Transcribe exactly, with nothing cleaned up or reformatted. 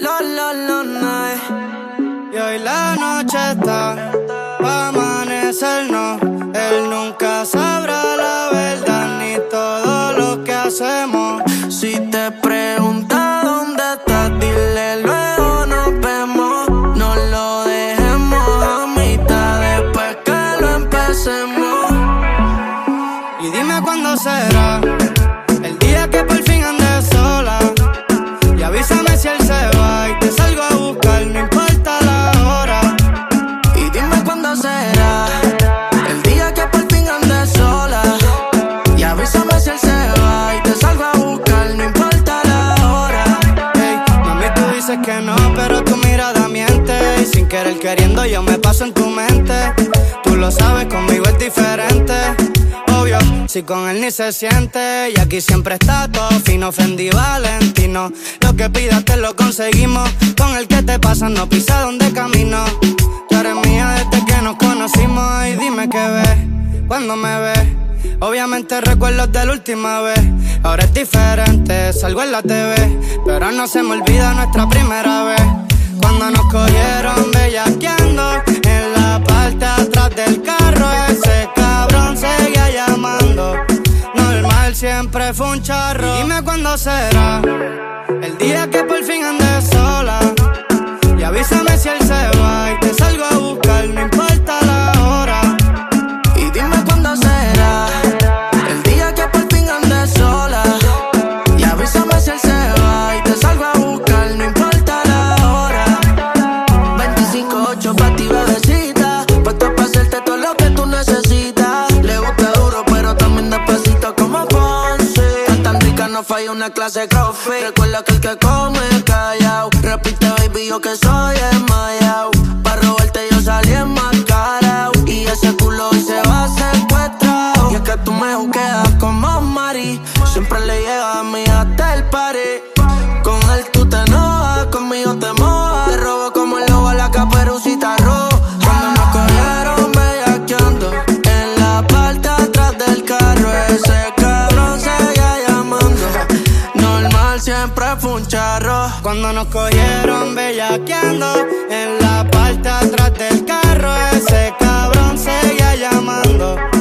lo, lo, lo, night. Y hoy la noche está pa' amanecernos. Él nunca sabrá la verdad ni todo lo que hacemos. Si te pregunta dónde estás, dile luego nos vemos. No lo dejemos a mitad después que lo empecemos. Y dime cuándo será el día que por fin andes sola. Y avísame si él se va y te salgo a buscar, no importa la hora. Y dime cuándo será el día que por fin andes sola. Y avísame si él se va y te salgo a buscar, no importa la hora. Hey, mami, tú dices que no, pero tu mirada miente. Y sin querer queriendo yo me paso en tu mente. Tú lo sabes, conmigo es diferente. Obvio, si con él ni se siente. Y aquí siempre está todo fino, Fendi, Valentino. Lo que pidas te lo conseguimos. Con el que te pasa no pisa donde camino. Tú eres mía desde que nos conocimos. Y dime qué ves cuando me ves. Obviamente recuerdos de la última vez. Ahora es diferente, salgo en la T V. Pero no se me olvida nuestra primera vez. Cuando nos cogieron bellaqueando en la parte atrás del carro. Ese cabrón seguía llamando. Normal, siempre fue un charro. Y dime cuándo será el día que por fin andes sola. Y avísame si él se va y te salgo a buscar, no importa la hora. Y dime cuándo será el día que por fin andes sola. Y avísame si él se va y te salgo a buscar, no importa la hora. Veinticinco ocho pa' ti, bebecita, puesto pa' hacerte todo lo que tú necesitas. Le gusta duro pero también despacito como Ponce. Tan tan rica no falla una clase de crossfit. Recuerda que el que come callao. Repite baby yo que soy desmayao. Pa' robarte yo salí enmascarao. Y ese culo hoy se va secuestrado. Y es que tú me juqueas como Mari. Siempre le llega a mí hasta el party. Con él tú te enojas, conmigo te mojas. Te robo como el lobo a la caperucita roja. Cuando nos cogieron bellaqueando en la parte atrás del carro. Ese cabrón seguía llamando. Normal, siempre fue un charro. Cuando nos cogieron bellaqueando en la parte atrás del carro. Ese cabrón seguía llamando.